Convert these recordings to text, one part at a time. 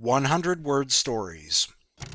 100-word stories.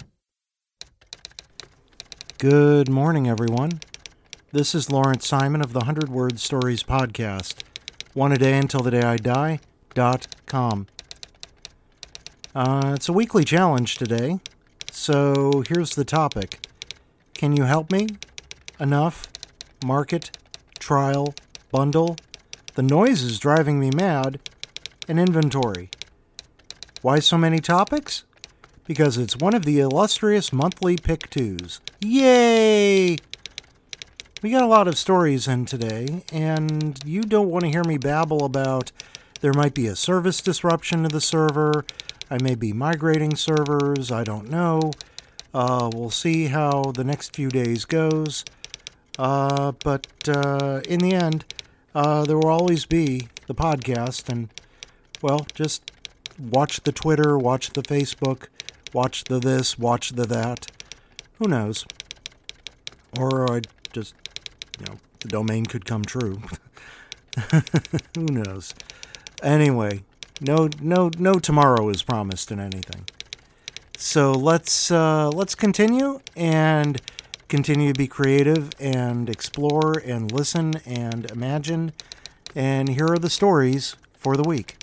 Good morning, everyone. This is Lawrence Simon of the 100-Word Stories podcast. One a day until the day I die.com. It's a weekly challenge today, so here's the topic. Can you help me? Enough? Market? Trial? Bundle? The noise is driving me mad. An inventory. Why so many topics? Because it's one of the illustrious monthly Pick 2s. Yay! We got a lot of stories in today, and you don't want to hear me babble about there might be a service disruption to the server, I may be migrating servers, I don't know. We'll see how the next few days goes. But in the end, there will always be the podcast, and, well, just watch the Twitter, watch the Facebook, watch the this, watch the that. Who knows? Or I just, the domain could come true. Who knows? Anyway, no tomorrow is promised in anything. So let's continue and continue to be creative and explore and listen and imagine. And here are the stories for the week.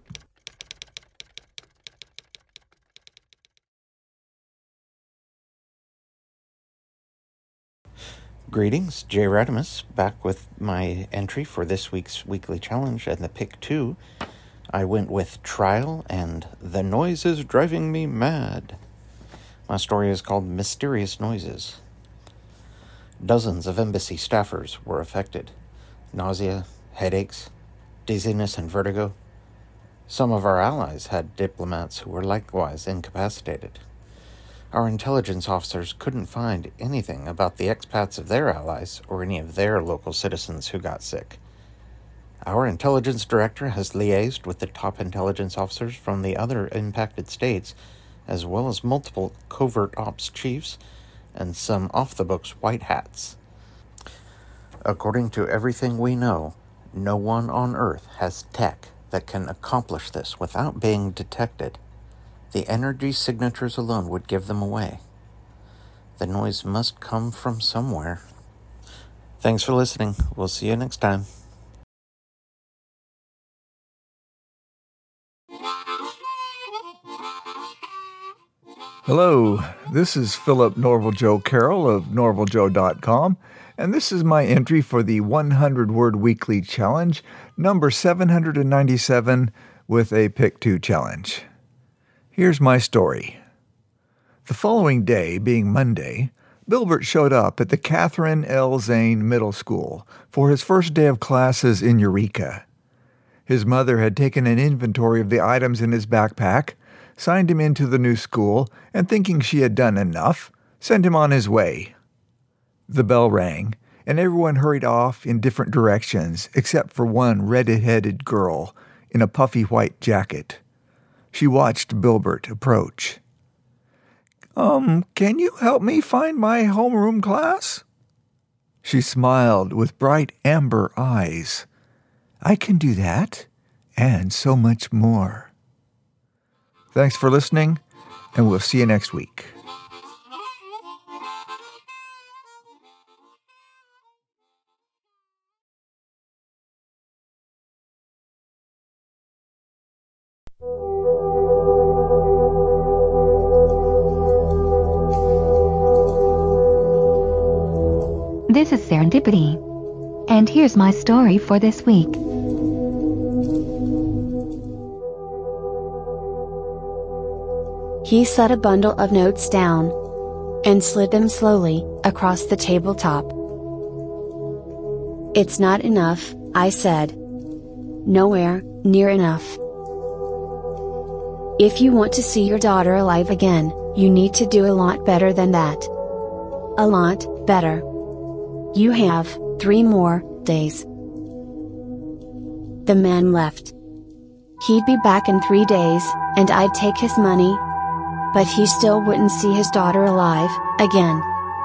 Greetings, Jay Radimus, back with my entry for this week's weekly challenge and the Pick 2. I went with Trial and The Noise is Driving Me Mad. My story is called Mysterious Noises. Dozens of embassy staffers were affected. Nausea, headaches, dizziness, and vertigo. Some of our allies had diplomats who were likewise incapacitated. Our intelligence officers couldn't find anything about the expats of their allies or any of their local citizens who got sick. Our intelligence director has liaised with the top intelligence officers from the other impacted states, as well as multiple covert ops chiefs and some off-the-books white hats. According to everything we know, no one on Earth has tech that can accomplish this without being detected. The energy signatures alone would give them away. The noise must come from somewhere. Thanks for listening. We'll see you next time. Hello, this is Philip Norval Joe Carroll of norvaljoe.com, and this is my entry for the 100-word weekly challenge, number 797, with a Pick 2 challenge. Here's my story. The following day, being Monday, Bilbert showed up at the Catherine L. Zane Middle School for his first day of classes in Eureka. His mother had taken an inventory of the items in his backpack, signed him into the new school, and thinking she had done enough, sent him on his way. The bell rang, and everyone hurried off in different directions except for one red-headed girl in a puffy white jacket. She watched Bilbert approach. Can you help me find my homeroom class? She smiled with bright amber eyes. I can do that, and so much more. Thanks for listening, and we'll see you next week. This is Serendipity, and here's my story for this week. He set a bundle of notes down and slid them slowly across the tabletop. It's not enough, I said. Nowhere near enough. If you want to see your daughter alive again, you need to do a lot better than that. A lot better. You have 3 more days. The man left. He'd be back in 3 days, and I'd take his money. But he still wouldn't see his daughter alive again.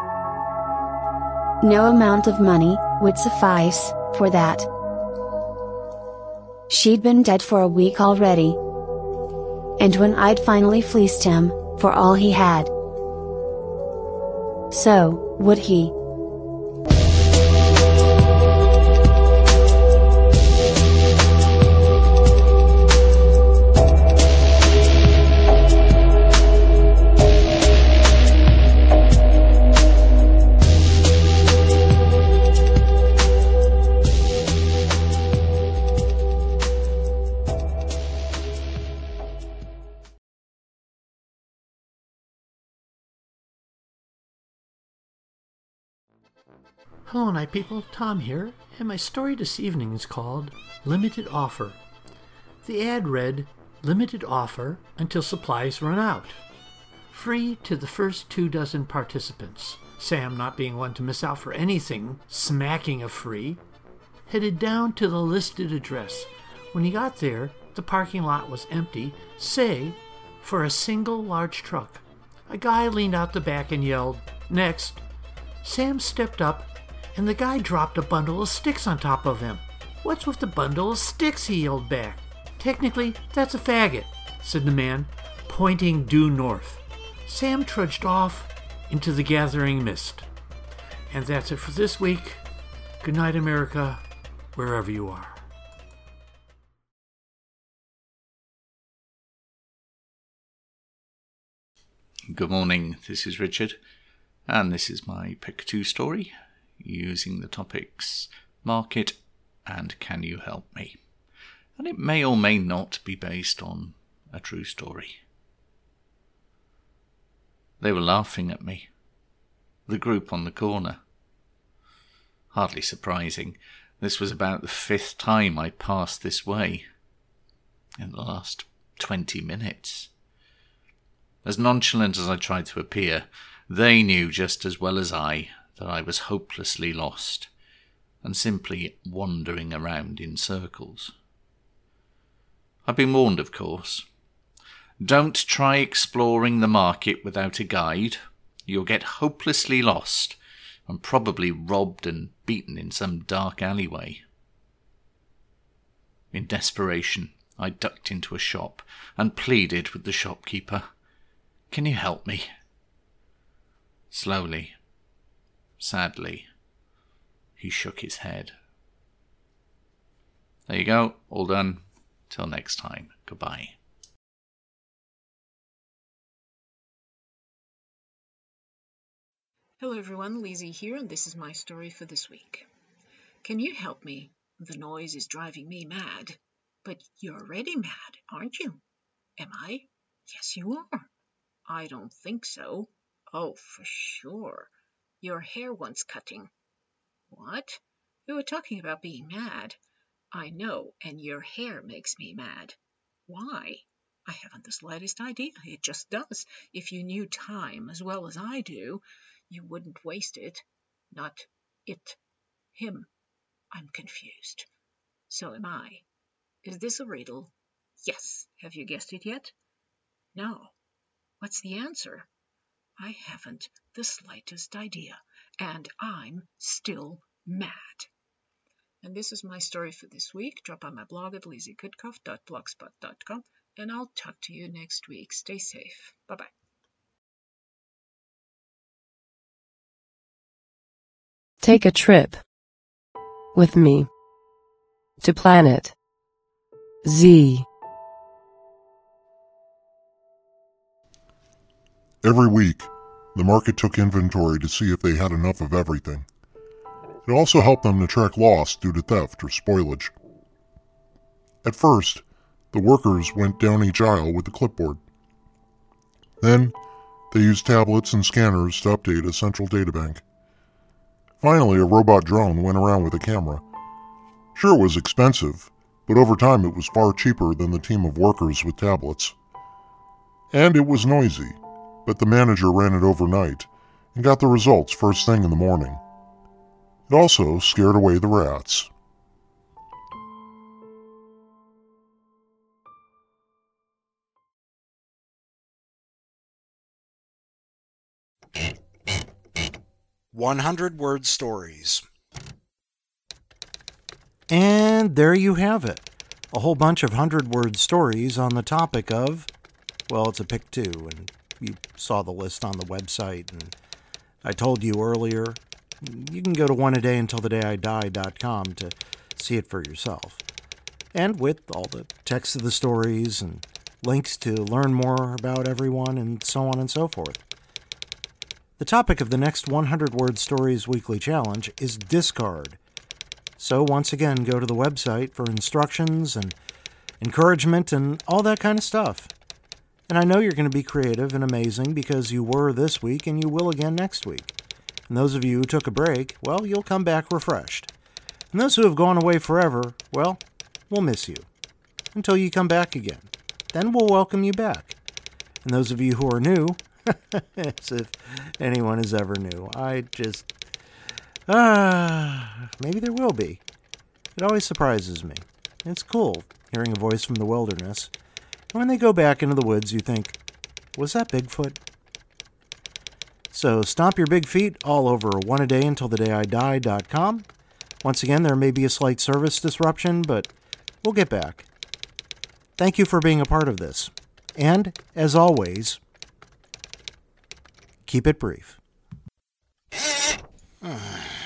No amount of money would suffice for that. She'd been dead for a week already. And when I'd finally fleeced him, for all he had. So, would he? Hello night people, Tom here, and my story this evening is called Limited Offer. The ad read, limited offer until supplies run out. Free to the first 24 participants. Sam, not being one to miss out for anything smacking of free, headed down to the listed address. When he got there, the parking lot was empty, save for a single large truck. A guy leaned out the back and yelled, "Next." Sam stepped up, and the guy dropped a bundle of sticks on top of him. "What's with the bundle of sticks?" he yelled back. "Technically, that's a faggot," said the man, pointing due north. Sam trudged off into the gathering mist. And that's it for this week. Good night, America, wherever you are. Good morning, this is Richard, and this is my Pick 2 story, using the topics market and can you help me. And it may or may not be based on a true story. They were laughing at me. The group on the corner. Hardly surprising. This was about the 5th time I passed this way in the last 20 minutes. As nonchalant as I tried to appear, they knew just as well as I that I was hopelessly lost and simply wandering around in circles. I've been warned, of course. Don't try exploring the market without a guide. You'll get hopelessly lost and probably robbed and beaten in some dark alleyway. In desperation, I ducked into a shop and pleaded with the shopkeeper. "Can you help me?" Slowly, sadly, he shook his head. There you go, all done. Till next time, goodbye. Hello everyone, Lizzie here, and this is my story for this week. Can you help me? The noise is driving me mad. But you're already mad, aren't you? Am I? Yes, you are. I don't think so. Oh, for sure. Your hair wants cutting. What? We were talking about being mad. I know, and your hair makes me mad. Why? I haven't the slightest idea. It just does. If you knew time as well as I do, you wouldn't waste it. Not it. Him. I'm confused. So am I. Is this a riddle? Yes. Have you guessed it yet? No. What's the answer? I haven't the slightest idea, and I'm still mad. And this is my story for this week. Drop by my blog at lizziekoodcoff.blogspot.com, and I'll talk to you next week. Stay safe. Bye-bye. Take a trip with me to Planet Z. Every week, the market took inventory to see if they had enough of everything. It also helped them to track loss due to theft or spoilage. At first, the workers went down each aisle with the clipboard. Then, they used tablets and scanners to update a central databank. Finally, a robot drone went around with a camera. Sure, it was expensive, but over time it was far cheaper than the team of workers with tablets. And it was noisy, but the manager ran it overnight and got the results first thing in the morning. It also scared away the rats. "100-word stories." And there you have it. A whole bunch of 100-word stories on the topic of Well, it's a pick 2, and you saw the list on the website, and I told you earlier, you can go to oneadayuntilthedayidie.com to see it for yourself. And with all the text of the stories and links to learn more about everyone and so on and so forth. The topic of the next 100 Word Stories Weekly Challenge is discard. So once again, go to the website for instructions and encouragement and all that kind of stuff. And I know you're going to be creative and amazing because you were this week and you will again next week. And those of you who took a break, well, you'll come back refreshed. And those who have gone away forever, well, we'll miss you until you come back again. Then we'll welcome you back. And those of you who are new, as if anyone is ever new, maybe there will be. It always surprises me. It's cool hearing a voice from the wilderness. And when they go back into the woods, you think, was that Bigfoot? So stomp your big feet all over oneadayuntilthedayidie.com. Once again, there may be a slight service disruption, but we'll get back. Thank you for being a part of this. And, as always, keep it brief.